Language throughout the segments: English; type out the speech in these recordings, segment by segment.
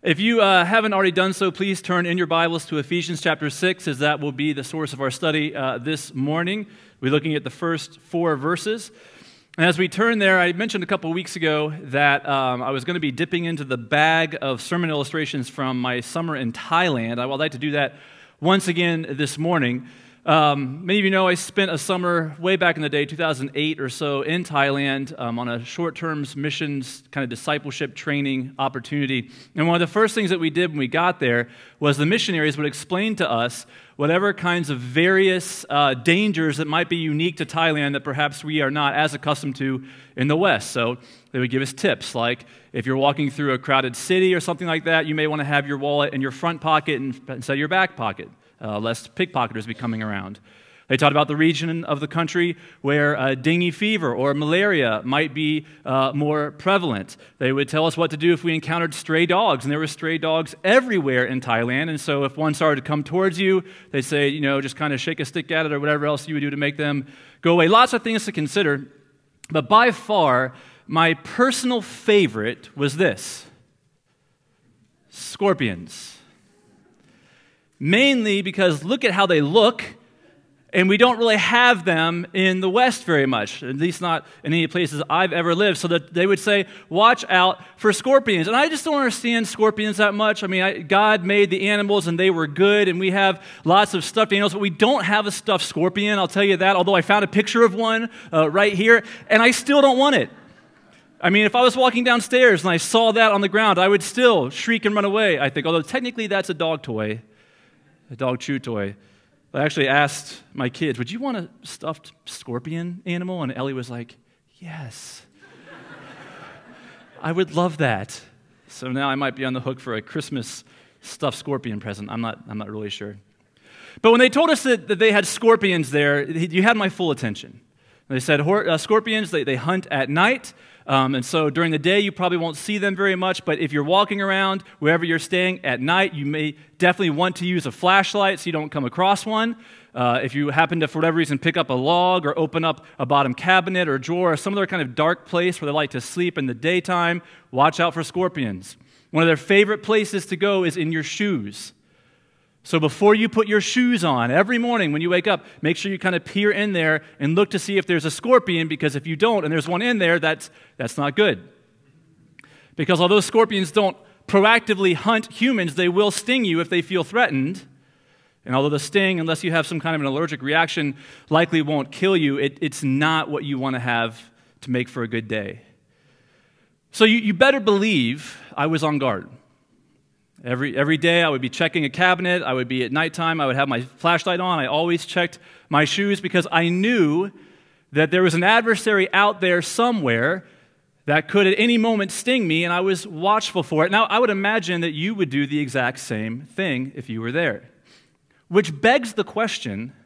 If you haven't already done so, please turn in your Bibles to Ephesians chapter 6, as that will be the source of our study this morning. We're looking at the first 4 verses. And as we turn there, I mentioned a couple weeks ago that I was going to be dipping into the bag of sermon illustrations from my summer in Thailand. I would like to do that once again this morning. Many of you know I spent a summer way back in the day, 2008 or so, in Thailand on a short-term missions kind of discipleship training opportunity. And one of the first things that we did when we got there was the missionaries would explain to us whatever kinds of various dangers that might be unique to Thailand that perhaps we are not as accustomed to in the West. So they would give us tips like if you're walking through a crowded city or something like that, you may want to have your wallet in your front pocket instead of your back pocket. Lest pickpocketers be coming around. They talked about the region of the country where dengue fever or malaria might be more prevalent. They would tell us what to do if we encountered stray dogs, and there were stray dogs everywhere in Thailand, and so if one started to come towards you, they'd say, just kind of shake a stick at it or whatever else you would do to make them go away. Lots of things to consider, but by far, my personal favorite was this: scorpions. Mainly because look at how they look, and we don't really have them in the West very much, at least not in any places I've ever lived, so that they would say, watch out for scorpions. And I just don't understand scorpions that much. I mean, God made the animals, and they were good, and we have lots of stuffed animals, but we don't have a stuffed scorpion, I'll tell you that, although I found a picture of one right here, and I still don't want it. I mean, if I was walking downstairs and I saw that on the ground, I would still shriek and run away, I think, although technically that's a dog toy. A dog chew toy. I actually asked my kids, would you want a stuffed scorpion animal? And Ellie was like, yes. I would love that. So now I might be on the hook for a Christmas stuffed scorpion present. I'm not really sure. But when they told us that they had scorpions there, you had my full attention. They said scorpions, they hunt at night. And so during the day, you probably won't see them very much, but if you're walking around wherever you're staying at night, you may definitely want to use a flashlight so you don't come across one. If you happen to, for whatever reason, pick up a log or open up a bottom cabinet or drawer or some other kind of dark place where they like to sleep in the daytime, watch out for scorpions. One of their favorite places to go is in your shoes. So before you put your shoes on, every morning when you wake up, make sure you kind of peer in there and look to see if there's a scorpion, because if you don't and there's one in there, that's not good. Because although scorpions don't proactively hunt humans, they will sting you if they feel threatened. And although the sting, unless you have some kind of an allergic reaction, likely won't kill you, it's not what you want to have to make for a good day. So you better believe I was on guard. Every day I would be checking a cabinet, I would be at nighttime, I would have my flashlight on, I always checked my shoes because I knew that there was an adversary out there somewhere that could at any moment sting me, and I was watchful for it. Now, I would imagine that you would do the exact same thing if you were there. Which begs the question,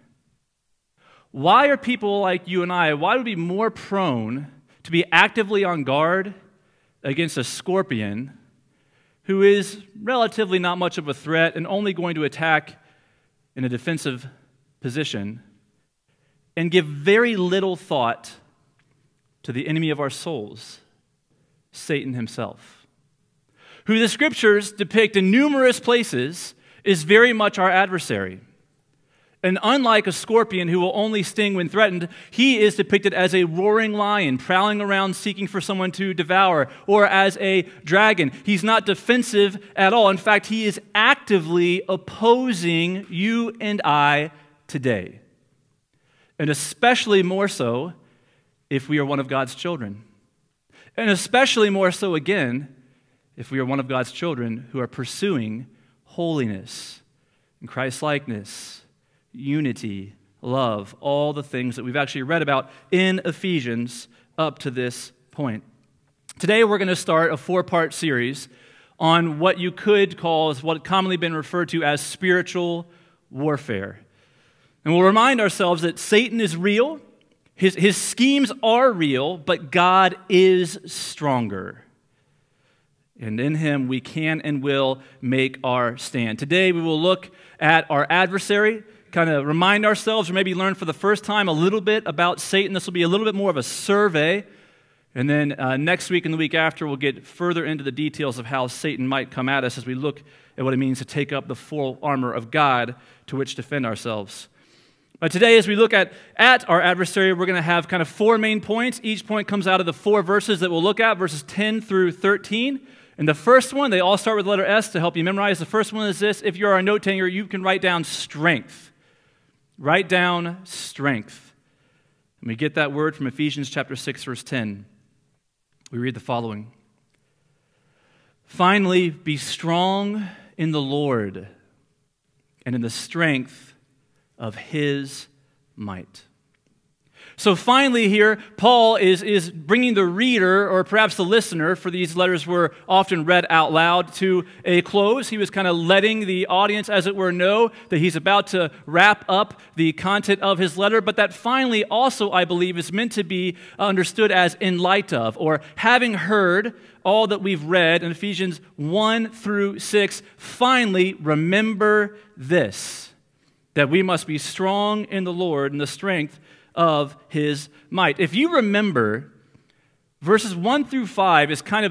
why are people like you and I, why would we be more prone to be actively on guard against a scorpion who is relatively not much of a threat and only going to attack in a defensive position, and give very little thought to the enemy of our souls, Satan himself, who the scriptures depict in numerous places is very much our adversary. And unlike a scorpion who will only sting when threatened, he is depicted as a roaring lion, prowling around seeking for someone to devour, or as a dragon. He's not defensive at all. In fact, he is actively opposing you and I today. And especially more so if we are one of God's children. And especially more so again if we are one of God's children who are pursuing holiness and Christ-likeness, unity, love, all the things that we've actually read about in Ephesians up to this point. Today we're going to start a 4-part series on what you could call, is what commonly been referred to as spiritual warfare. And we'll remind ourselves that Satan is real, his schemes are real, but God is stronger. And in him we can and will make our stand. Today we will look at our adversary, kind of remind ourselves, or maybe learn for the first time a little bit about Satan. This will be a little bit more of a survey And then next week and the week after, we'll get further into the details of how Satan might come at us as we look at what it means to take up the full armor of God to which to defend ourselves. But today, as we look at our adversary, we're going to have kind of 4 main points. Each point comes out of the 4 verses that we'll look at, verses 10 through 13. And the first one, they all start with the letter S to help you memorize. The first one is this. If you're a note taker, you can write down strength. Write down strength. And we get that word from Ephesians chapter 6, verse 10. We read the following. Finally, be strong in the Lord and in the strength of his might. So finally here, Paul is bringing the reader, or perhaps the listener, for these letters were often read out loud, to a close. He was kind of letting the audience, as it were, know that he's about to wrap up the content of his letter, but that finally also, I believe, is meant to be understood as in light of, or having heard all that we've read in Ephesians 1 through 6, finally remember this, that we must be strong in the Lord and the strength of his might. If you remember, verses 1 through 5 is kind of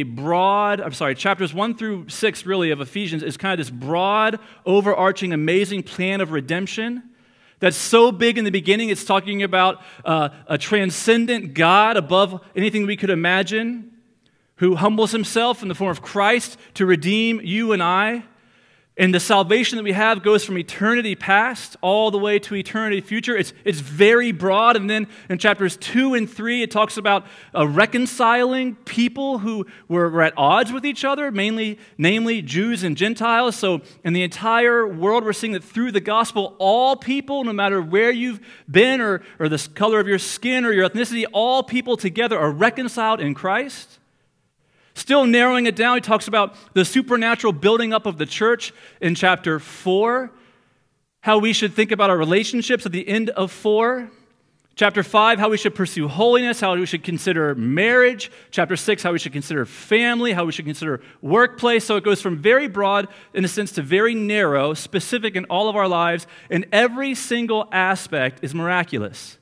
chapters 1 through 6 really of Ephesians is kind of this broad, overarching, amazing plan of redemption that's so big in the beginning. It's talking about a transcendent God above anything we could imagine, who humbles himself in the form of Christ to redeem you and I. And the salvation that we have goes from eternity past all the way to eternity future. It's very broad. And then in chapters 2 and 3, it talks about reconciling people who were at odds with each other, namely Jews and Gentiles. So in the entire world, we're seeing that through the gospel, all people, no matter where you've been or the color of your skin or your ethnicity, all people together are reconciled in Christ. Still narrowing it down, he talks about the supernatural building up of the church in chapter 4, how we should think about our relationships at the end of 4. Chapter 5, how we should pursue holiness, how we should consider marriage. Chapter 6, how we should consider family, how we should consider workplace. So it goes from very broad, in a sense, to very narrow, specific in all of our lives, and every single aspect is miraculous.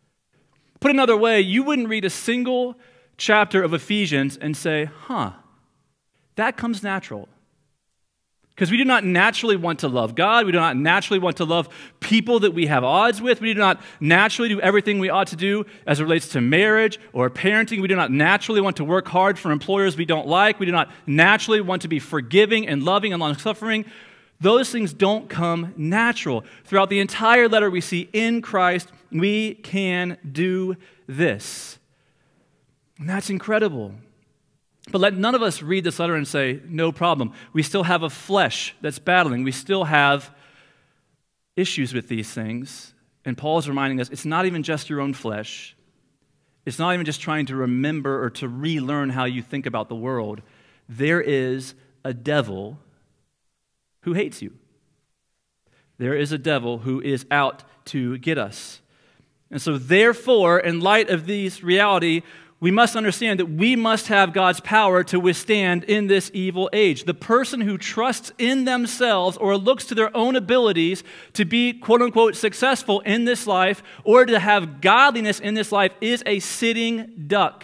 Put another way, you wouldn't read a single chapter of Ephesians and say, that comes natural. Because we do not naturally want to love God. We do not naturally want to love people that we have odds with. We do not naturally do everything we ought to do as it relates to marriage or parenting. We do not naturally want to work hard for employers we don't like. We do not naturally want to be forgiving and loving and long-suffering. Those things don't come natural. Throughout the entire letter, we see in Christ, we can do this. And that's incredible. But let none of us read this letter and say, no problem. We still have a flesh that's battling. We still have issues with these things. And Paul's reminding us, it's not even just your own flesh. It's not even just trying to remember or to relearn how you think about the world. There is a devil who hates you. There is a devil who is out to get us. And so therefore, in light of this reality, we must understand that we must have God's power to withstand in this evil age. The person who trusts in themselves or looks to their own abilities to be, quote-unquote, successful in this life or to have godliness in this life is a sitting duck.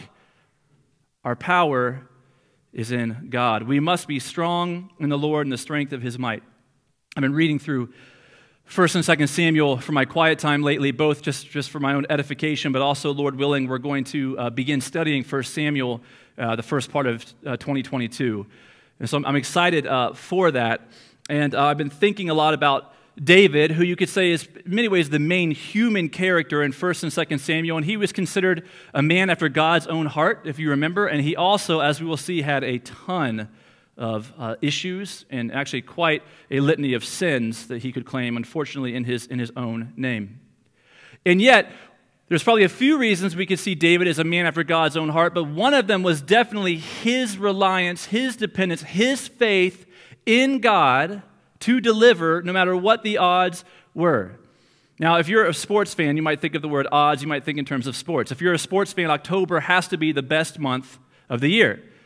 Our power is in God. We must be strong in the Lord and the strength of his might. I've been reading through 1 and 2 Samuel for my quiet time lately, both just for my own edification, but also, Lord willing, we're going to begin studying 1 Samuel the first part of 2022. And so I'm excited for that. And I've been thinking a lot about David, who you could say is in many ways the main human character in 1 and 2 Samuel. And he was considered a man after God's own heart, if you remember. And he also, as we will see, had a ton of issues and actually quite a litany of sins that he could claim, unfortunately, in his own name. And yet, there's probably a few reasons we could see David as a man after God's own heart, but one of them was definitely his reliance, his dependence, his faith in God to deliver no matter what the odds were. Now, if you're a sports fan, you might think of the word odds, you might think in terms of sports. If you're a sports fan, October has to be the best month of the year,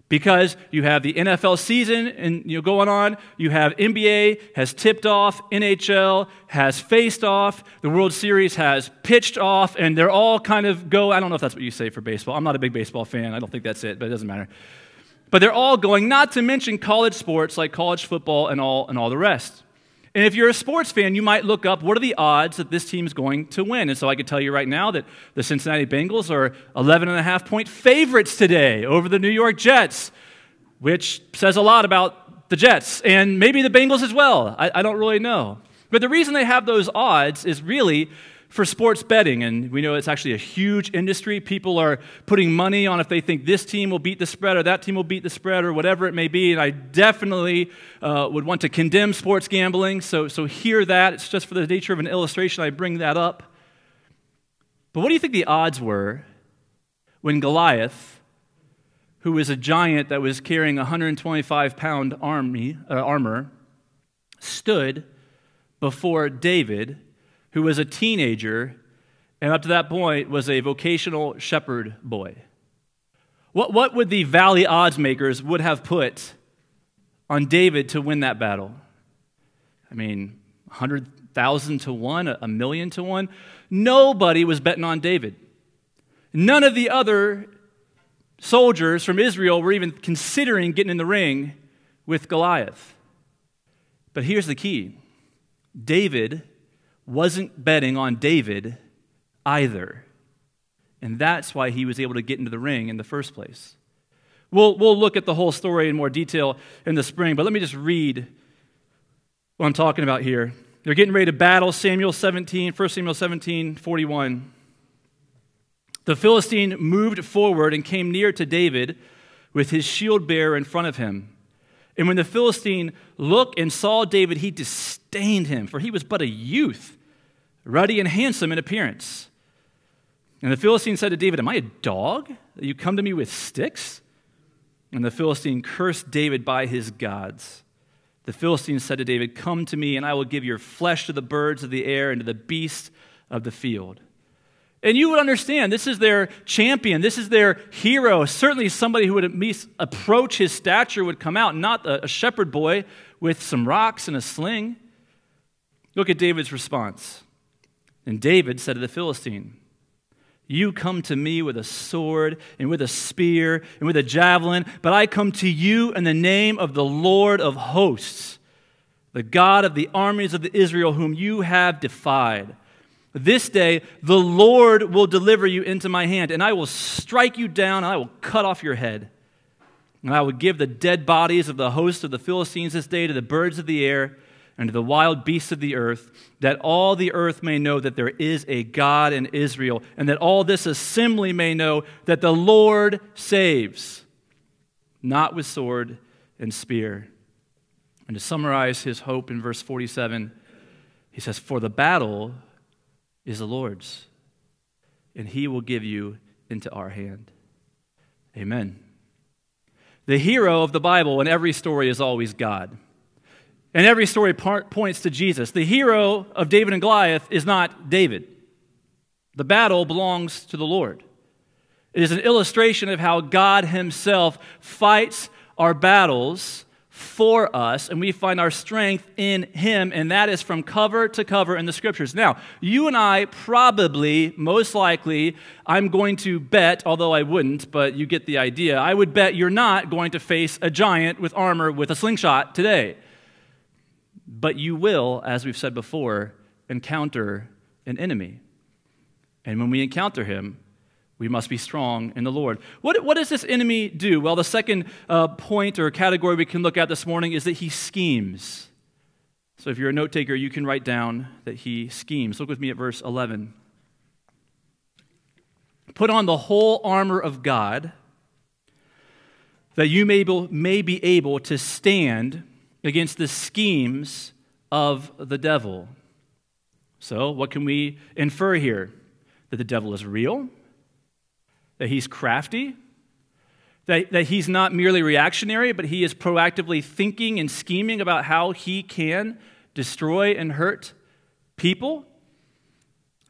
Because you have the NFL season and going on, you have NBA has tipped off, NHL has faced off, the World Series has pitched off, and they're all kind of I don't know if that's what you say for baseball. I'm not a big baseball fan. I don't think that's it, but it doesn't matter. But they're all going, not to mention college sports like college football and all the rest. And if you're a sports fan, you might look up what are the odds that this team's going to win. And so I can tell you right now that the Cincinnati Bengals are 11.5-point favorites today over the New York Jets, which says a lot about the Jets and maybe the Bengals as well. I don't really know. But the reason they have those odds is really for sports betting, and we know it's actually a huge industry. People are putting money on if they think this team will beat the spread or that team will beat the spread or whatever it may be, and I definitely would want to condemn sports gambling, so hear that. It's just for the nature of an illustration I bring that up. But what do you think the odds were when Goliath, who was a giant that was carrying 125-pound armor, stood before David, who was a teenager, and up to that point was a vocational shepherd boy? What would the Valley odds makers would have put on David to win that battle? I mean, 100,000 to 1, 1,000,000 to 1? Nobody was betting on David. None of the other soldiers from Israel were even considering getting in the ring with Goliath. But here's the key. David wasn't betting on David either. And that's why he was able to get into the ring in the first place. We'll look at the whole story in more detail in the spring, but let me just read what I'm talking about here. They're getting ready to battle. 1 Samuel 17:41. The Philistine moved forward and came near to David with his shield bearer in front of him. And when the Philistine looked and saw David, he disdained him, for he was but a youth, ruddy and handsome in appearance. And the Philistine said to David, "Am I a dog that you come to me with sticks?" And the Philistine cursed David by his gods. The Philistine said to David, "Come to me, and I will give your flesh to the birds of the air and to the beasts of the field." And you would understand, this is their champion, this is their hero, certainly somebody who would at least approach his stature would come out, not a shepherd boy with some rocks and a sling. Look at David's response. And David said to the Philistine, "You come to me with a sword and with a spear and with a javelin, but I come to you in the name of the Lord of hosts, the God of the armies of the Israel, whom you have defied. This day the Lord will deliver you into my hand, and I will strike you down, and I will cut off your head. And I will give the dead bodies of the host of the Philistines this day to the birds of the air and to the wild beasts of the earth, that all the earth may know that there is a God in Israel, and that all this assembly may know that the Lord saves, not with sword and spear." And to summarize his hope in verse 47, he says, "For the battle is the Lord's, and he will give you into our hand." Amen. The hero of the Bible in every story is always God. And every story points to Jesus. The hero of David and Goliath is not David. The battle belongs to the Lord. It is an illustration of how God himself fights our battles for us, and we find our strength in him, and that is from cover to cover in the scriptures. Now, you and I probably, most likely, I'm going to bet, although I wouldn't, but you get the idea, I would bet you're not going to face a giant with armor with a slingshot today. But you will, as we've said before, encounter an enemy. And when we encounter him, we must be strong in the Lord. What does this enemy do? Well, the second point or category we can look at this morning is that he schemes. So if you're a note taker, you can write down that he schemes. Look with me at verse 11. "Put on the whole armor of God, that you may be able to stand against the schemes of the devil." So what can we infer here? That the devil is real, that he's crafty, that he's not merely reactionary, but he is proactively thinking and scheming about how he can destroy and hurt people.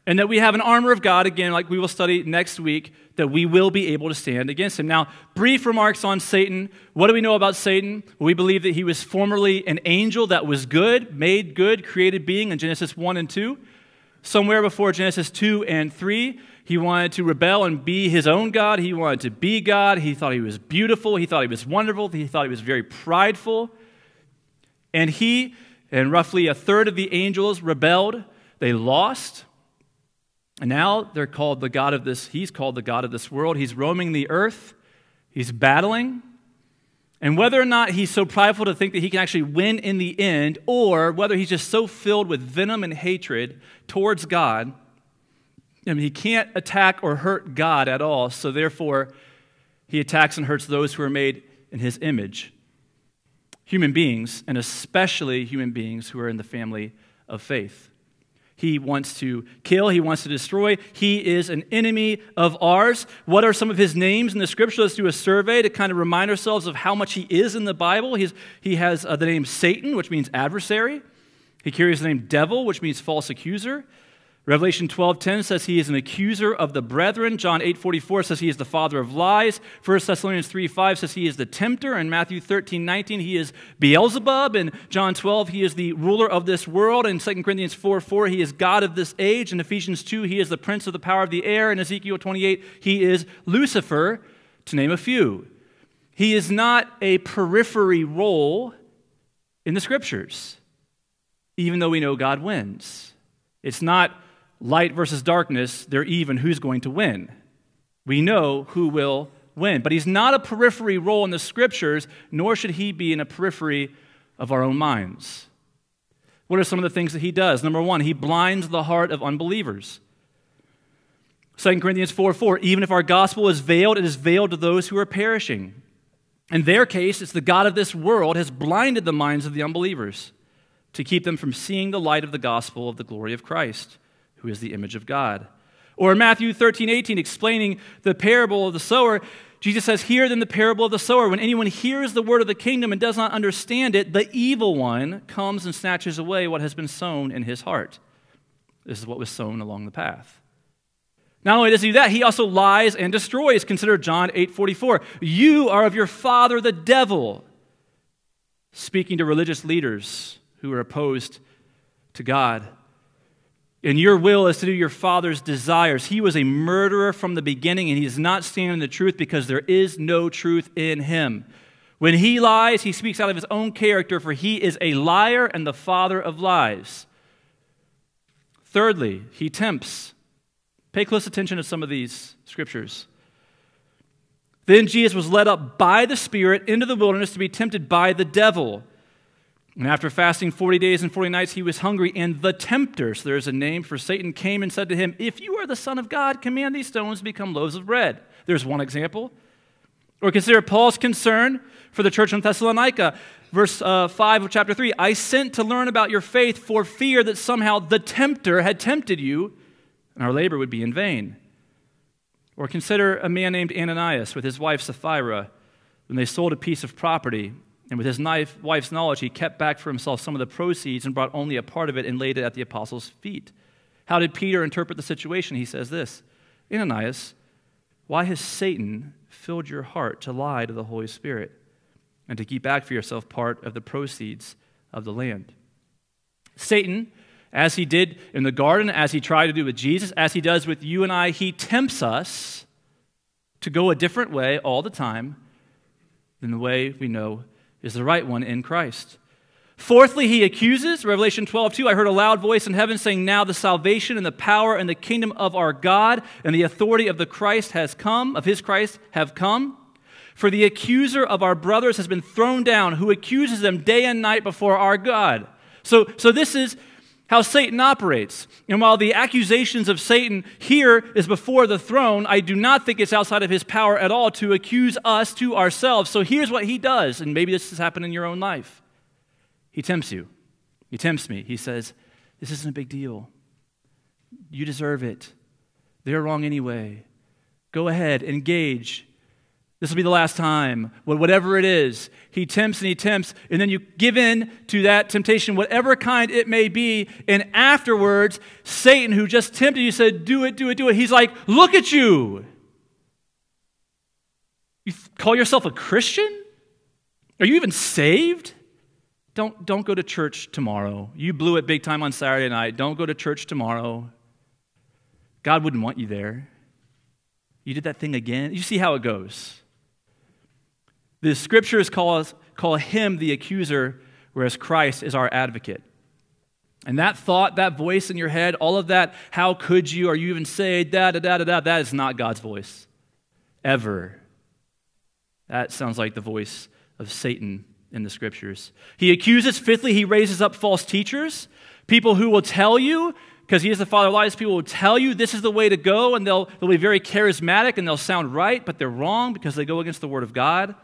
and that we have an armor of God, again, like we will study next week, that we will be able to stand against him. Now, brief remarks on Satan. What do we know about Satan? We believe that he was formerly an angel that was good, made good, created being in Genesis 1 and 2. Somewhere before Genesis 2 and 3, he wanted to rebel and be his own God. He wanted to be God. He thought he was beautiful. He thought he was wonderful. He thought he was very prideful. And he and roughly a third of the angels rebelled. They lost. And now they're called the God of this, he's called the God of this world. He's roaming the earth. He's battling. And whether or not he's so prideful to think that he can actually win in the end, or whether he's just so filled with venom and hatred towards God, I mean, he can't attack or hurt God at all, so therefore he attacks and hurts those who are made in his image. Human beings, and especially human beings who are in the family of faith. He wants to kill. He wants to destroy. He is an enemy of ours. What are some of his names in the scripture? Let's do a survey to kind of remind ourselves of how much he is in the Bible. He has the name Satan, which means adversary. He carries the name devil, which means false accuser. Revelation 12:10 says he is an accuser of the brethren. John 8:44 says he is the father of lies. 1 Thessalonians 3:5 says he is the tempter. And Matthew 13:19 he is Beelzebub. And John 12 he is the ruler of this world. And 2 Corinthians 4:4 he is God of this age. And Ephesians 2 he is the prince of the power of the air. And Ezekiel 28 he is Lucifer, to name a few. He is not a periphery role in the scriptures, even though we know God wins. It's not light versus darkness, they're even. Who's going to win? We know who will win. But he's not a periphery role in the scriptures, nor should he be in a periphery of our own minds. What are some of the things that he does? Number one, he blinds the heart of unbelievers. 2 Corinthians 4:4, even if our gospel is veiled, it is veiled to those who are perishing. In their case, it's the God of this world has blinded the minds of the unbelievers to keep them from seeing the light of the gospel of the glory of Christ, who is the image of God. Or in Matthew 13:18, explaining the parable of the sower, Jesus says, hear then the parable of the sower. When anyone hears the word of the kingdom and does not understand it, the evil one comes and snatches away what has been sown in his heart. This is what was sown along the path. Not only does he do that, he also lies and destroys. Consider John 8:44. You are of your father the devil. Speaking to religious leaders who are opposed to God. And your will is to do your father's desires. He was a murderer from the beginning, and he does not stand in the truth because there is no truth in him. When he lies, he speaks out of his own character, for he is a liar and the father of lies. Thirdly, he tempts. Pay close attention to some of these scriptures. Then Jesus was led up by the Spirit into the wilderness to be tempted by the devil. And after fasting 40 days and 40 nights, he was hungry, and the tempter, so there's a name for Satan, came and said to him, if you are the Son of God, command these stones to become loaves of bread. There's one example. Or consider Paul's concern for the church in Thessalonica. Verse 5 of chapter 3, I sent to learn about your faith for fear that somehow the tempter had tempted you, and our labor would be in vain. Or consider a man named Ananias with his wife Sapphira, when they sold a piece of property. And with his wife's knowledge, he kept back for himself some of the proceeds and brought only a part of it and laid it at the apostles' feet. How did Peter interpret the situation? He says this, Ananias, why has Satan filled your heart to lie to the Holy Spirit and to keep back for yourself part of the proceeds of the land? Satan, as he did in the garden, as he tried to do with Jesus, as he does with you and I, he tempts us to go a different way all the time than the way we know is the right one in Christ. Fourthly, he accuses. Revelation 12:2, I heard a loud voice in heaven saying, now the salvation and the power and the kingdom of our God and the authority of the Christ has come, of his Christ have come. For the accuser of our brothers has been thrown down, who accuses them day and night before our God. So this is how Satan operates. And while the accusations of Satan here is before the throne, I do not think it's outside of his power at all to accuse us to ourselves. So here's what he does, and maybe this has happened in your own life. He tempts you. He tempts me. He says, this isn't a big deal. You deserve it. They're wrong anyway. Go ahead, engage. This will be the last time. Whatever it is, he tempts and he tempts, and then you give in to that temptation, whatever kind it may be, and afterwards, Satan, who just tempted you, said, do it, do it, do it. He's like, look at you. You call yourself a Christian? Are you even saved? Don't go to church tomorrow. You blew it big time on Saturday night. Don't go to church tomorrow. God wouldn't want you there. You did that thing again. You see how it goes. The scriptures call him the accuser, whereas Christ is our advocate. And that thought, that voice in your head, all of that, how could you, are you even saved, that is not God's voice. Ever. That sounds like the voice of Satan in the scriptures. He accuses. Fifthly, he raises up false teachers, people who will tell you, because he is the father of lies, people will tell you this is the way to go, and they'll be very charismatic, and they'll sound right, but they're wrong because they go against the word of God.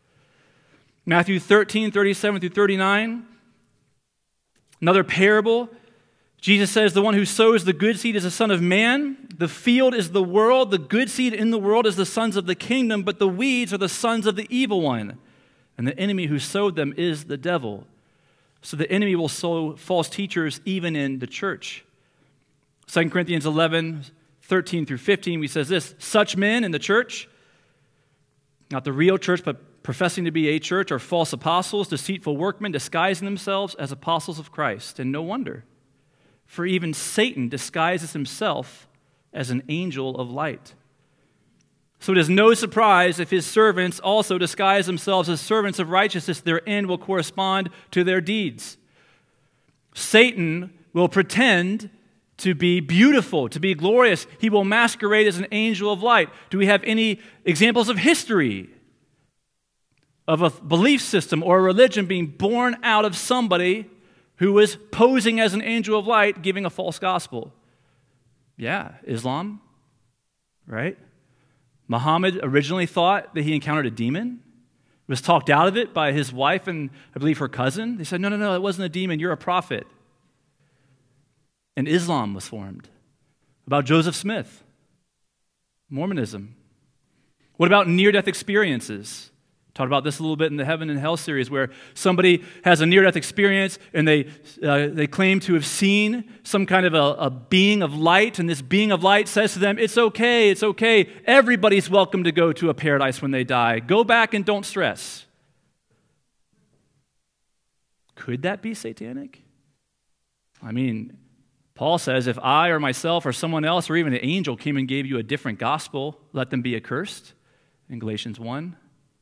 Matthew 13, 37 through 39, another parable. Jesus says, the one who sows the good seed is the Son of Man. The field is the world. The good seed in the world is the sons of the kingdom, but the weeds are the sons of the evil one. And the enemy who sowed them is the devil. So the enemy will sow false teachers even in the church. 2 Corinthians 11, 13 through 15, we says this, such men in the church, not the real church, but professing to be a church, are false apostles, deceitful workmen, disguising themselves as apostles of Christ. And no wonder, for even Satan disguises himself as an angel of light. So it is no surprise if his servants also disguise themselves as servants of righteousness, their end will correspond to their deeds. Satan will pretend to be beautiful, to be glorious. He will masquerade as an angel of light. Do we have any examples of history of a belief system or a religion being born out of somebody who was posing as an angel of light, giving a false gospel? Yeah, Islam, right? Muhammad originally thought that he encountered a demon, was talked out of it by his wife and I believe her cousin. They said, no, it wasn't a demon, you're a prophet. And Islam was formed. About Joseph Smith, Mormonism. What about near-death experiences? Talked about this a little bit in the Heaven and Hell series, where somebody has a near-death experience and they claim to have seen some kind of a being of light, and this being of light says to them, it's okay, everybody's welcome to go to a paradise when they die. Go back and don't stress. Could that be satanic? I mean, Paul says, if I or myself or someone else or even an angel came and gave you a different gospel, let them be accursed, in Galatians 1.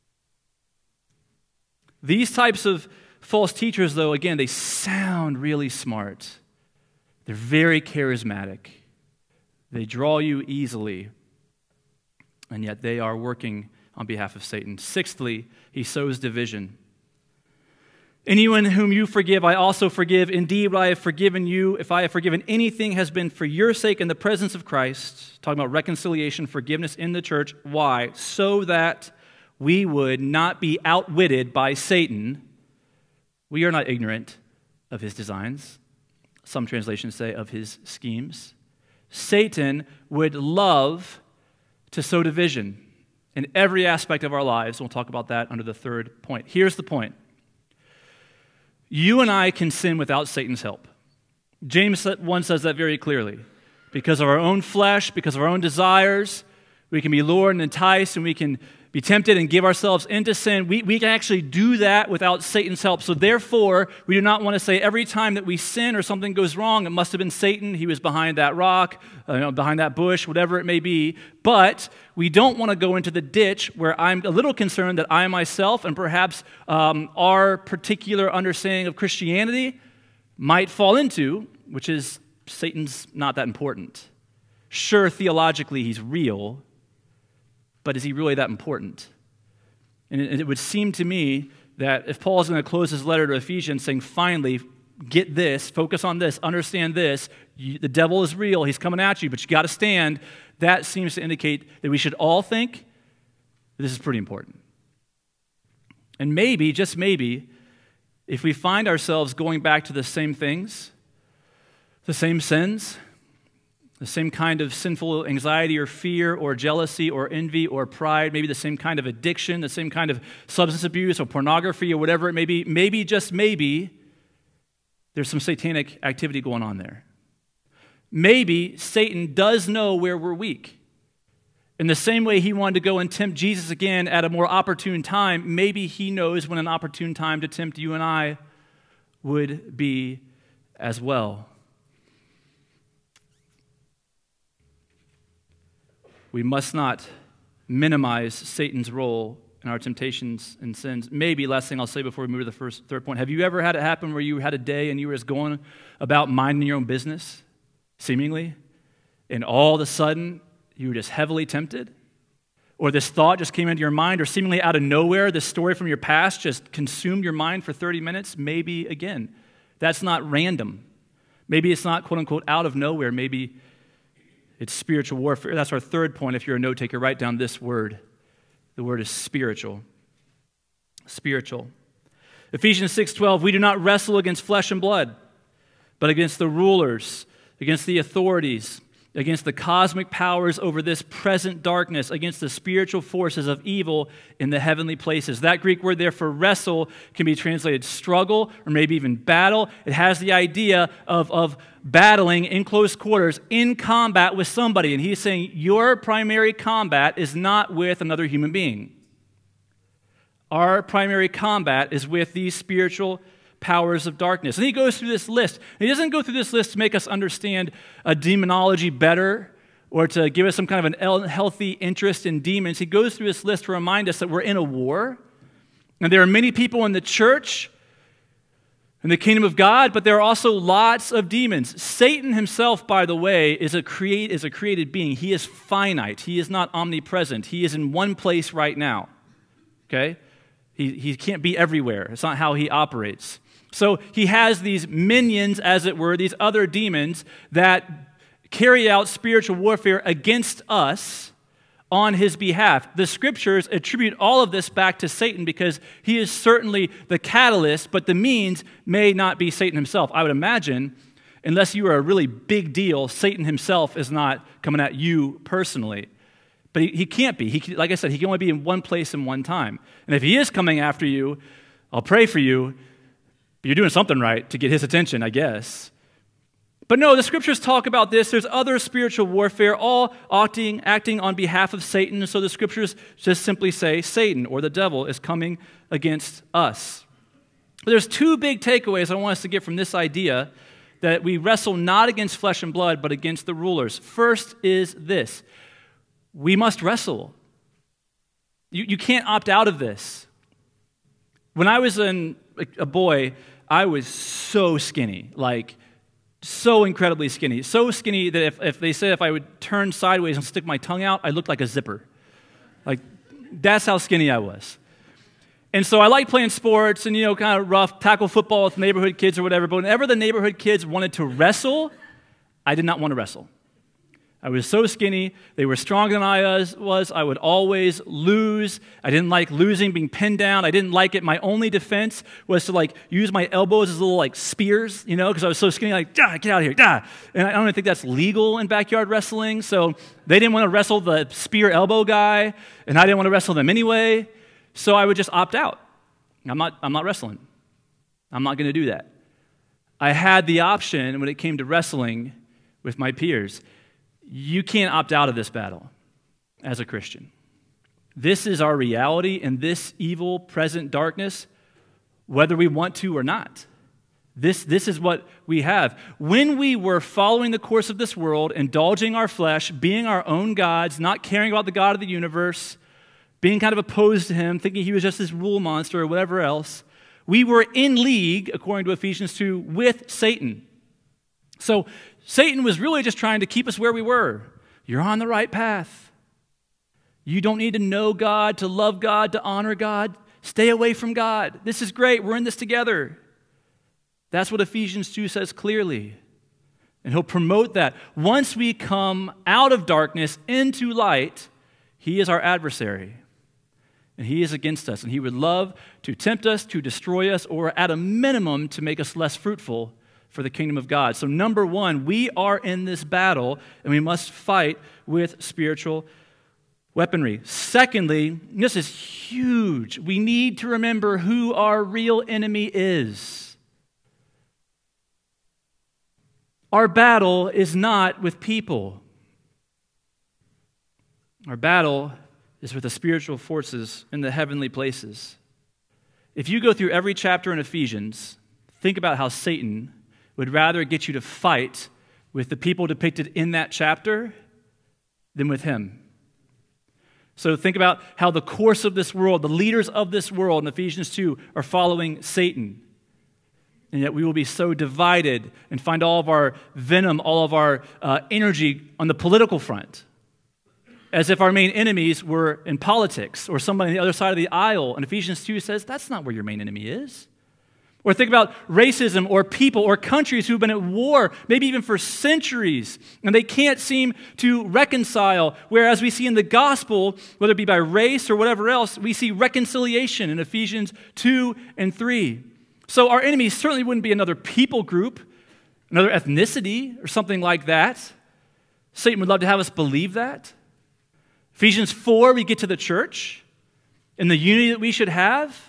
These types of false teachers, though, again, they sound really smart. They're very charismatic. They draw you easily, and yet they are working on behalf of Satan. Sixthly, he sows division. Anyone whom you forgive, I also forgive. Indeed, what I have forgiven you, if I have forgiven anything, has been for your sake in the presence of Christ. Talking about reconciliation, forgiveness in the church. Why? So that we would not be outwitted by Satan. We are not ignorant of his designs. Some translations say of his schemes. Satan would love to sow division in every aspect of our lives. We'll talk about that under the third point. Here's the point. You and I can sin without Satan's help. James 1 says that very clearly. Because of our own flesh, because of our own desires, we can be lured and enticed, and we can be tempted and give ourselves into sin. We can actually do that without Satan's help. So therefore, we do not want to say every time that we sin or something goes wrong, it must have been Satan. He was behind that rock, behind that bush, whatever it may be. But we don't want to go into the ditch where I'm a little concerned that I myself and perhaps our particular understanding of Christianity might fall into, which is Satan's not that important. Sure, theologically he's real, but is he really that important? And it would seem to me that if Paul is going to close his letter to Ephesians saying, finally, get this, focus on this, understand this, the devil is real, he's coming at you, but you got to stand, that seems to indicate that we should all think this is pretty important. And maybe, just maybe, if we find ourselves going back to the same things, the same sins, The same kind of sinful anxiety or fear or jealousy or envy or pride, maybe the same kind of addiction, the same kind of substance abuse or pornography or whatever it may be, maybe, just maybe, there's some satanic activity going on there. Maybe Satan does know where we're weak. In the same way he wanted to go and tempt Jesus again at a more opportune time, maybe he knows when an opportune time to tempt you and I would be as well. We must not minimize Satan's role in our temptations and sins. Maybe, last thing I'll say before we move to the third point, have you ever had it happen where you had a day and you were just going about minding your own business, seemingly, and all of a sudden you were just heavily tempted? Or this thought just came into your mind, or seemingly out of nowhere, this story from your past just consumed your mind for 30 minutes? Maybe, again, that's not random. Maybe it's not, quote unquote, out of nowhere. Maybe it's spiritual warfare. That's our third point. If you're a note taker, write down this word. The word is spiritual. Spiritual. Ephesians 6:12, we do not wrestle against flesh and blood, but against the rulers, against the authorities, against the cosmic powers over this present darkness, against the spiritual forces of evil in the heavenly places. That Greek word there for wrestle can be translated struggle or maybe even battle. It has the idea of battling in close quarters, in combat with somebody. And he's saying your primary combat is not with another human being. Our primary combat is with these spiritual powers of darkness. And he goes through this list. He doesn't go through this list to make us understand a demonology better or to give us some kind of an unhealthy interest in demons. He goes through this list to remind us that we're in a war. And there are many people in the church, in the kingdom of God, but there are also lots of demons. Satan himself, by the way, is a created being. He is finite. He is not omnipresent. He is in one place right now. Okay? He can't be everywhere. It's not how he operates. So he has these minions, as it were, these other demons that carry out spiritual warfare against us on his behalf. The scriptures attribute all of this back to Satan because he is certainly the catalyst, but the means may not be Satan himself. I would imagine, unless you are a really big deal, Satan himself is not coming at you personally. But he can't be. Like I said, he can only be in one place and one time. And if he is coming after you, I'll pray for you. But you're doing something right to get his attention, I guess. But no, the scriptures talk about this. There's other spiritual warfare, all acting on behalf of Satan. So the scriptures just simply say Satan or the devil is coming against us. But there's two big takeaways I want us to get from this idea that we wrestle not against flesh and blood, but against the rulers. First is this. We must wrestle. You can't opt out of this. When I was a boy, I was so skinny, like so incredibly skinny. So skinny that if they said if I would turn sideways and stick my tongue out, I looked like a zipper. Like, that's how skinny I was. And so I liked playing sports and, kind of rough, tackle football with neighborhood kids or whatever. But whenever the neighborhood kids wanted to wrestle, I did not want to wrestle. I was so skinny. They were stronger than I was. I would always lose. I didn't like losing, being pinned down. I didn't like it. My only defense was to use my elbows as little spears, because I was so skinny, get out of here, And I don't even think that's legal in backyard wrestling. So they didn't want to wrestle the spear elbow guy, and I didn't want to wrestle them anyway. So I would just opt out. I'm not wrestling. I'm not going to do that. I had the option when it came to wrestling with my peers. You can't opt out of this battle as a Christian. This is our reality in this evil present darkness, whether we want to or not. This is what we have. When we were following the course of this world, indulging our flesh, being our own gods, not caring about the God of the universe, being kind of opposed to him, thinking he was just this rule monster or whatever else, we were in league, according to Ephesians 2, with Satan. So Satan was really just trying to keep us where we were. You're on the right path. You don't need to know God, to love God, to honor God. Stay away from God. This is great. We're in this together. That's what Ephesians 2 says clearly. And he'll promote that. Once we come out of darkness into light, he is our adversary. And he is against us. And he would love to tempt us, to destroy us, or at a minimum, to make us less fruitful for the kingdom of God. So number one, we are in this battle, and we must fight with spiritual weaponry. Secondly, this is huge. We need to remember who our real enemy is. Our battle is not with people. Our battle is with the spiritual forces in the heavenly places. If you go through every chapter in Ephesians, think about how Satan would rather get you to fight with the people depicted in that chapter than with him. So think about how the course of this world, the leaders of this world in Ephesians 2 are following Satan. And yet we will be so divided and find all of our venom, all of our energy on the political front, as if our main enemies were in politics or somebody on the other side of the aisle. And Ephesians 2 says that's not where your main enemy is. Or think about racism or people or countries who've been at war, maybe even for centuries, and they can't seem to reconcile. Whereas we see in the gospel, whether it be by race or whatever else, we see reconciliation in Ephesians 2 and 3. So our enemy certainly wouldn't be another people group, another ethnicity, or something like that. Satan would love to have us believe that. Ephesians 4, we get to the church and the unity that we should have.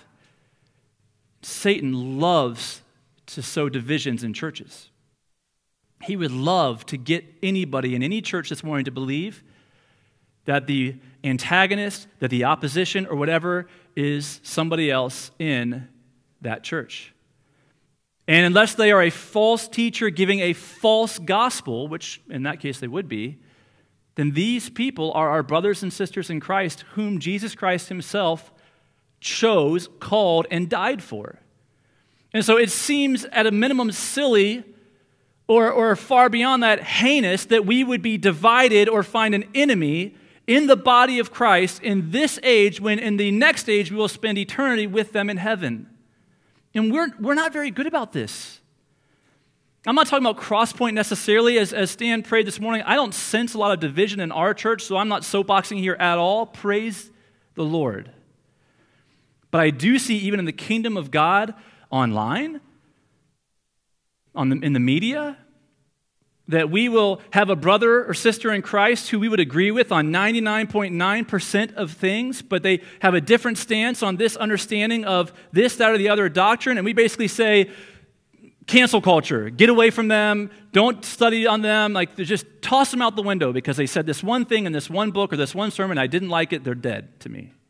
Satan loves to sow divisions in churches. He would love to get anybody in any church this morning to believe that the antagonist, that the opposition, or whatever is somebody else in that church. And unless they are a false teacher giving a false gospel, which in that case they would be, then these people are our brothers and sisters in Christ, whom Jesus Christ himself chose, called, and died for. And so it seems at a minimum silly or far beyond that heinous that we would be divided or find an enemy in the body of Christ in this age when in the next age we will spend eternity with them in heaven. And we're not very good about this. I'm not talking about Crosspoint necessarily. As Stan prayed this morning, I don't sense a lot of division in our church, so I'm not soapboxing here at all. Praise the Lord. But I do see even in the kingdom of God online, in the media, that we will have a brother or sister in Christ who we would agree with on 99.9% of things, but they have a different stance on this understanding of this, that, or the other doctrine, and we basically say, cancel culture, get away from them, don't study on them, like just toss them out the window because they said this one thing in this one book or this one sermon, I didn't like it, they're dead to me.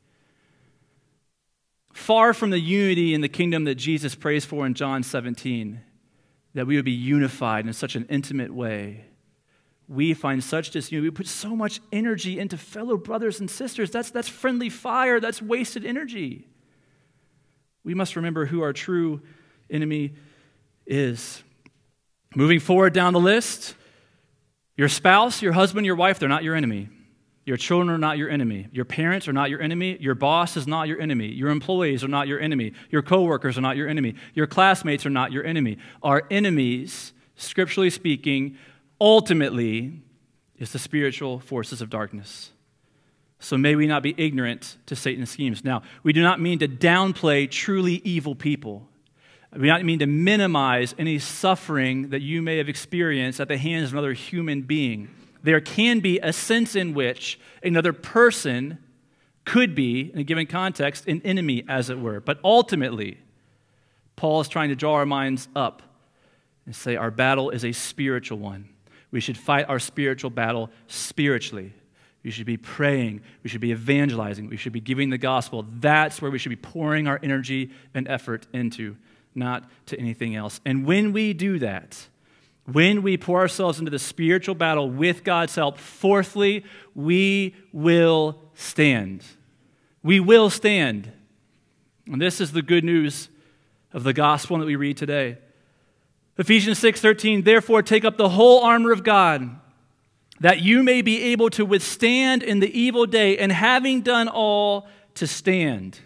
Far from the unity in the kingdom that Jesus prays for in John 17, that we would be unified in such an intimate way. We find such disunity. We put so much energy into fellow brothers and sisters. That's friendly fire. That's wasted energy. We must remember who our true enemy is. Moving forward down the list, your spouse, your husband, your wife, they're not your enemy. Your children are not your enemy. Your parents are not your enemy. Your boss is not your enemy. Your employees are not your enemy. Your coworkers are not your enemy. Your classmates are not your enemy. Our enemies, scripturally speaking, ultimately is the spiritual forces of darkness. So may we not be ignorant to Satan's schemes. Now, we do not mean to downplay truly evil people. We do not mean to minimize any suffering that you may have experienced at the hands of another human being. There can be a sense in which another person could be, in a given context, an enemy, as it were. But ultimately, Paul is trying to draw our minds up and say our battle is a spiritual one. We should fight our spiritual battle spiritually. We should be praying. We should be evangelizing. We should be giving the gospel. That's where we should be pouring our energy and effort into, not to anything else. And when we do that, when we pour ourselves into the spiritual battle with God's help, fourthly, we will stand. We will stand. And this is the good news of the gospel that we read today. Ephesians 6:13, therefore take up the whole armor of God, that you may be able to withstand in the evil day, and having done all, to stand.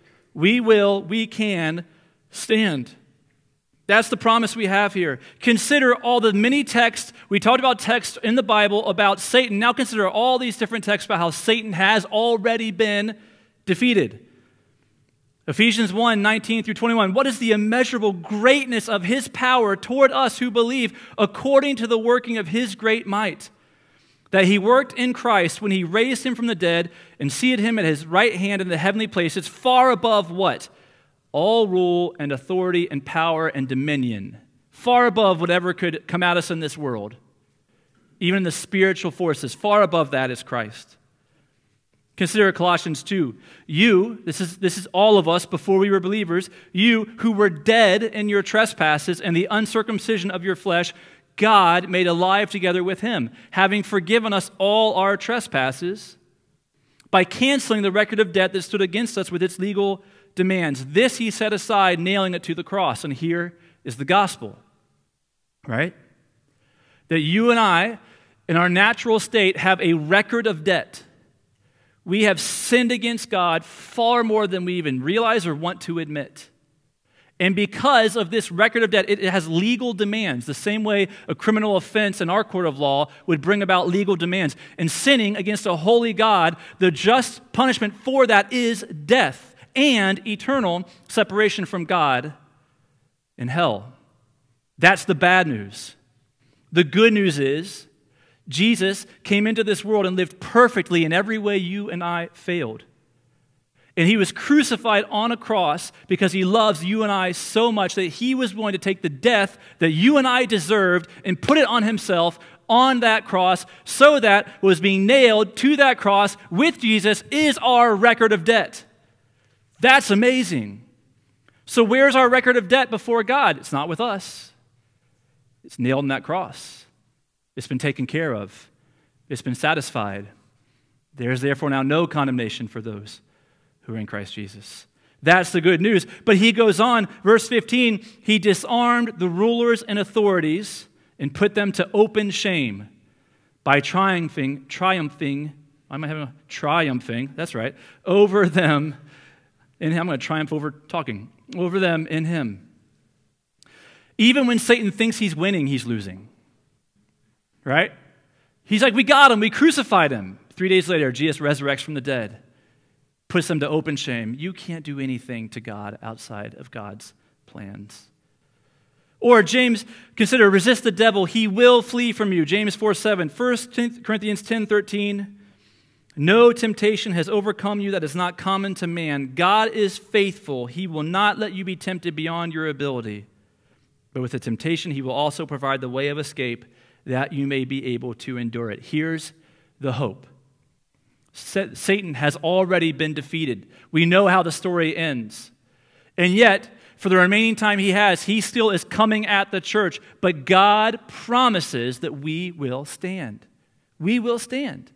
We can stand. That's the promise we have here. Consider all the many texts. We talked about texts in the Bible about Satan. Now consider all these different texts about how Satan has already been defeated. Ephesians 1:19-21. What is the immeasurable greatness of his power toward us who believe, according to the working of his great might, that he worked in Christ when he raised him from the dead and seated him at his right hand in the heavenly places, far above what? All rule and authority and power and dominion. Far above whatever could come at us in this world. Even the spiritual forces, far above that is Christ. Consider Colossians 2. You, this is all of us before we were believers, you who were dead in your trespasses and the uncircumcision of your flesh, God made alive together with him, having forgiven us all our trespasses by canceling the record of debt that stood against us with its legal demands. This he set aside, nailing it to the cross. And here is the gospel, right? That you and I, in our natural state, have a record of debt. We have sinned against God far more than we even realize or want to admit. And because of this record of debt, it has legal demands, the same way a criminal offense in our court of law would bring about legal demands. And sinning against a holy God, the just punishment for that is death and eternal separation from God in hell. That's the bad news. The good news is Jesus came into this world and lived perfectly in every way you and I failed. And he was crucified on a cross because he loves you and I so much that he was willing to take the death that you and I deserved and put it on himself on that cross, so that what was being nailed to that cross with Jesus is our record of debt. That's amazing. So where's our record of debt before God? It's not with us. It's nailed on that cross. It's been taken care of. It's been satisfied. There is therefore now no condemnation for those who are in Christ Jesus. That's the good news. But he goes on, verse 15, he disarmed the rulers and authorities and put them to open shame by triumphing, that's right, over them. And I'm going to triumph over them in him. Even when Satan thinks he's winning, he's losing. Right? He's like, we got him, we crucified him. 3 days later, Jesus resurrects from the dead, puts them to open shame. You can't do anything to God outside of God's plans. Or James, consider, resist the devil, he will flee from you. James 4:7. 1 Corinthians 10:13. No temptation has overcome you that is not common to man. God is faithful. He will not let you be tempted beyond your ability. But with the temptation, he will also provide the way of escape that you may be able to endure it. Here's the hope. Satan has already been defeated. We know how the story ends. And yet, for the remaining time he has, he still is coming at the church. But God promises that we will stand. We will stand.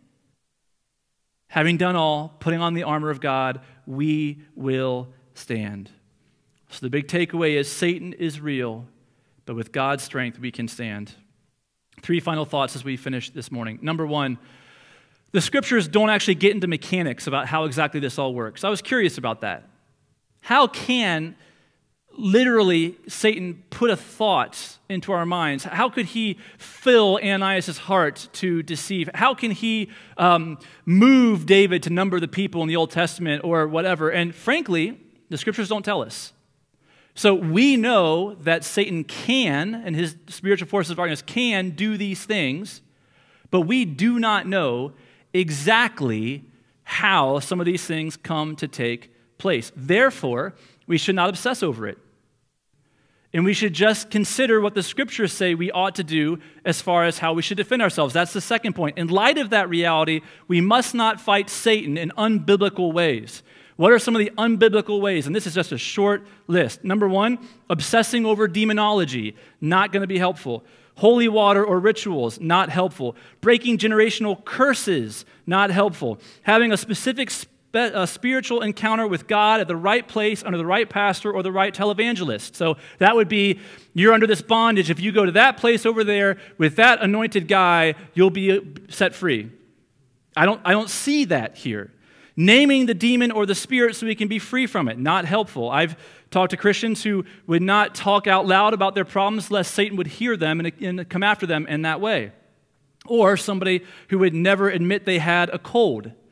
Having done all, putting on the armor of God, we will stand. So the big takeaway is Satan is real, but with God's strength we can stand. 3 final thoughts as we finish this morning. Number 1, the scriptures don't actually get into mechanics about how exactly this all works. I was curious about that. How can literally Satan put a thought into our minds? How could he fill Ananias' heart to deceive? How can he move David to number the people in the Old Testament or whatever? And frankly, the scriptures don't tell us. So we know that Satan can, and his spiritual forces of darkness can do these things, but we do not know exactly how some of these things come to take place. Therefore, we should not obsess over it. And we should just consider what the scriptures say we ought to do as far as how we should defend ourselves. That's the second point. In light of that reality, we must not fight Satan in unbiblical ways. What are some of the unbiblical ways? And this is just a short list. Number 1, obsessing over demonology, not going to be helpful. Holy water or rituals, not helpful. Breaking generational curses, not helpful. Having a specific spiritual encounter with God at the right place, under the right pastor, or the right televangelist. So that would be, you're under this bondage. If you go to that place over there with that anointed guy, you'll be set free. I don't see that here. Naming the demon or the spirit so we can be free from it, not helpful. I've talked to Christians who would not talk out loud about their problems lest Satan would hear them and come after them in that way. Or somebody who would never admit they had a cold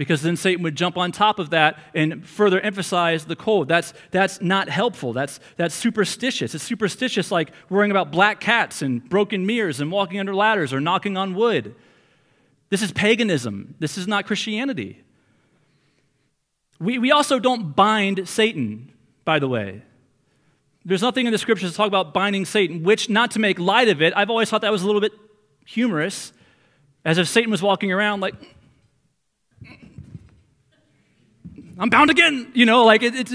because then Satan would jump on top of that and further emphasize the cold. That's not helpful. That's superstitious. It's superstitious like worrying about black cats and broken mirrors and walking under ladders or knocking on wood. This is paganism. This is not Christianity. We also don't bind Satan, by the way. There's nothing in the scriptures to talk about binding Satan, which, not to make light of it, I've always thought that was a little bit humorous, as if Satan was walking around like, I'm bound again, like it's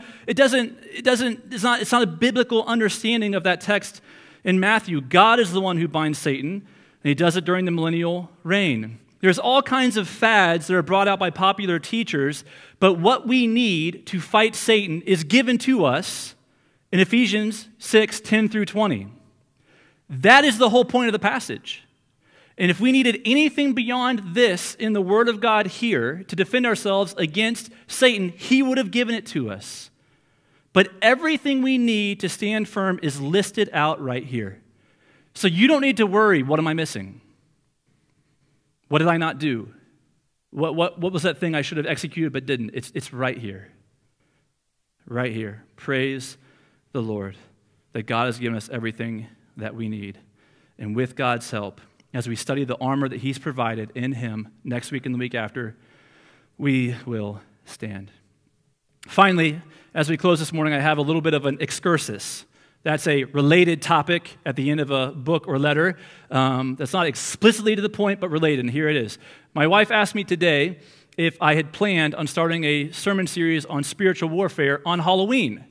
not a biblical understanding of that text in Matthew. God is the one who binds Satan, and he does it during the millennial reign. There's all kinds of fads that are brought out by popular teachers, but what we need to fight Satan is given to us in Ephesians 6:10 through 20. That is the whole point of the passage. And if we needed anything beyond this in the Word of God here to defend ourselves against Satan, he would have given it to us. But everything we need to stand firm is listed out right here. So you don't need to worry, what am I missing? What did I not do? What was that thing I should have executed but didn't? It's right here. Right here. Praise the Lord that God has given us everything that we need. And with God's help, as we study the armor that he's provided in him next week and the week after, we will stand. Finally, as we close this morning, I have a little bit of an excursus. That's a related topic at the end of a book or letter that's not explicitly to the point, but related, and here it is. My wife asked me today if I had planned on starting a sermon series on spiritual warfare on Halloween.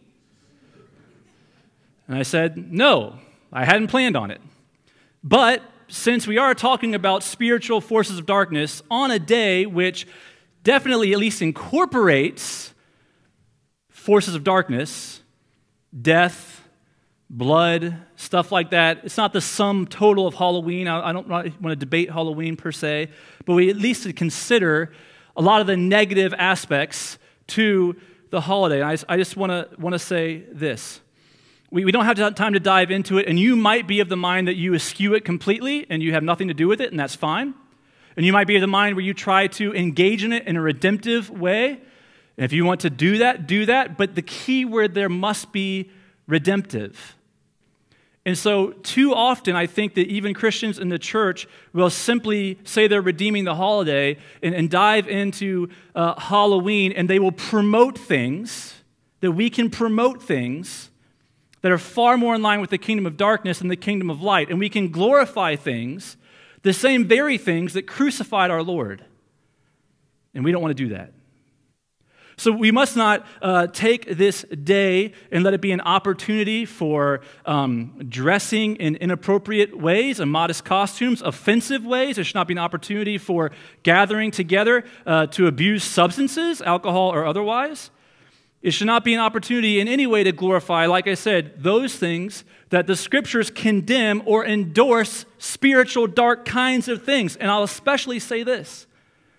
And I said, no, I hadn't planned on it. But since we are talking about spiritual forces of darkness on a day which definitely at least incorporates forces of darkness, death, blood, stuff like that. It's not the sum total of Halloween. I don't want to debate Halloween per se, but we at least consider a lot of the negative aspects to the holiday. And I just want to say this. We don't have time to dive into it, and you might be of the mind that you eschew it completely and you have nothing to do with it, and that's fine. And you might be of the mind where you try to engage in it in a redemptive way. And if you want to do that. But the key word there must be redemptive. And so too often I think that even Christians in the church will simply say they're redeeming the holiday and dive into Halloween, and they will promote things, that we can promote things that are far more in line with the kingdom of darkness than the kingdom of light. And we can glorify things, the same very things that crucified our Lord. And we don't want to do that. So we must not take this day and let it be an opportunity for dressing in inappropriate ways, immodest costumes, offensive ways. There should not be an opportunity for gathering together to abuse substances, alcohol or otherwise. It should not be an opportunity in any way to glorify, like I said, those things that the scriptures condemn or endorse spiritual dark kinds of things. And I'll especially say this.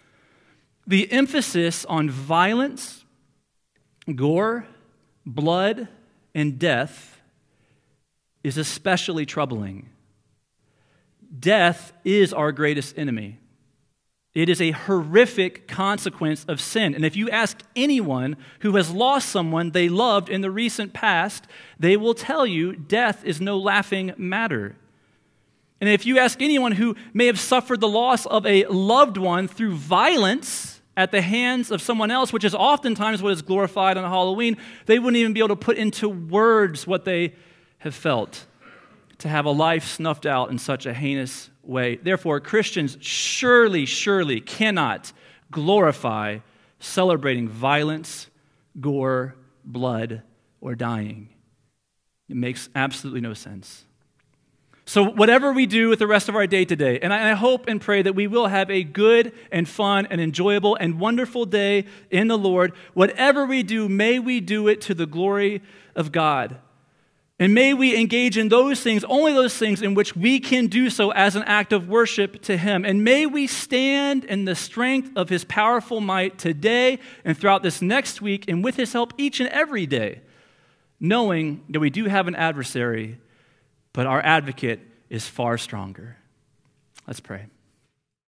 The emphasis on violence, gore, blood, and death is especially troubling. Death is our greatest enemy. It is a horrific consequence of sin. And if you ask anyone who has lost someone they loved in the recent past, they will tell you death is no laughing matter. And if you ask anyone who may have suffered the loss of a loved one through violence at the hands of someone else, which is oftentimes what is glorified on Halloween, they wouldn't even be able to put into words what they have felt to have a life snuffed out in such a heinous way. Therefore, Christians surely cannot glorify celebrating violence, gore, blood, or dying. It makes absolutely no sense. So whatever we do with the rest of our day today, and I hope and pray that we will have a good and fun and enjoyable and wonderful day in the Lord. Whatever we do, may we do it to the glory of God. And may we engage in those things, only those things in which we can do so as an act of worship to Him. And may we stand in the strength of His powerful might today and throughout this next week, and with His help each and every day, knowing that we do have an adversary, but our advocate is far stronger. Let's pray.